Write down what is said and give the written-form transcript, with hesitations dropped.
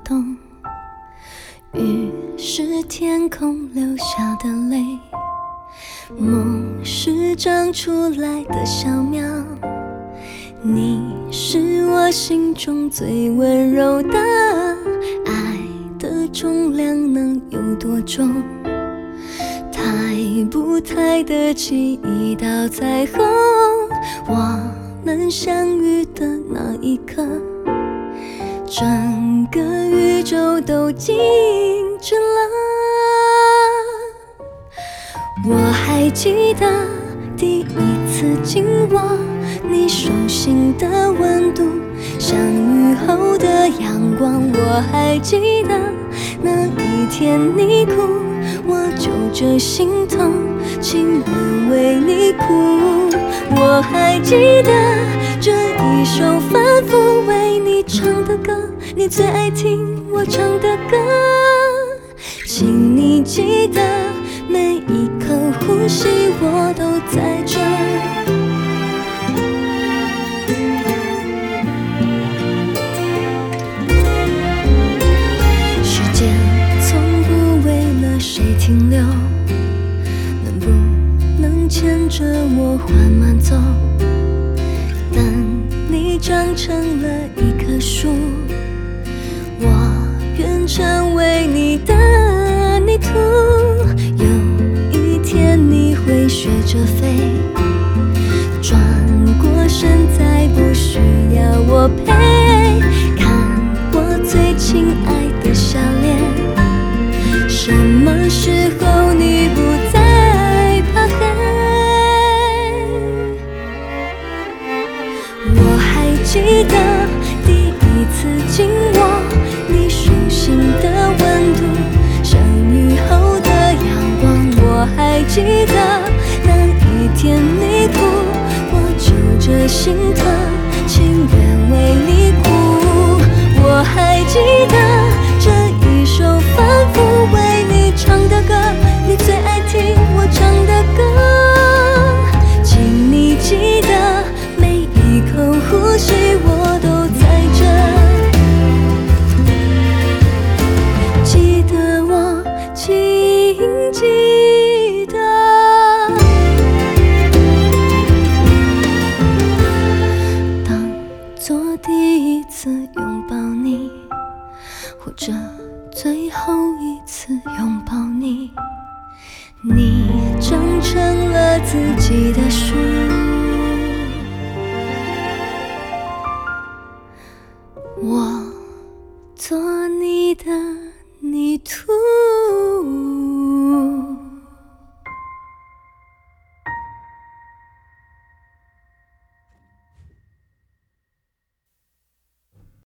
动，雨是天空流下的泪，梦是长出来的小苗，你是我心中最温柔的，爱的重量能有多重？抬不抬得起一道彩虹？我们相遇的那一刻，整个宇宙都静止了。我还记得第一次紧握你手心的温度，像雨后的阳光。我还记得那一天你哭，我揪着心痛，亲吻为你哭。我还记得这一首反复为你唱的歌，你最爱听我唱的歌，请你记得每一刻呼吸我都在这儿。时间从不为了谁停留，能不能牵着我缓慢走？等你长成了一棵树，我愿成为你的泥土。有一天你会学着飞，转过身再不需要我陪，看我最亲爱的笑脸。什么时候你不再怕黑？我还记得第一次紧握你手心的温度，像雨后的阳光。我还记得那一天你哭，我揪着心疼，情愿为你哭。我还记得这一首反复为你唱的歌，你最爱听我唱的歌，请你记得每一口呼吸我都在这儿，记得我，请记得，当作第一次拥抱你，或者最后一次拥抱你，你长成了自己的树。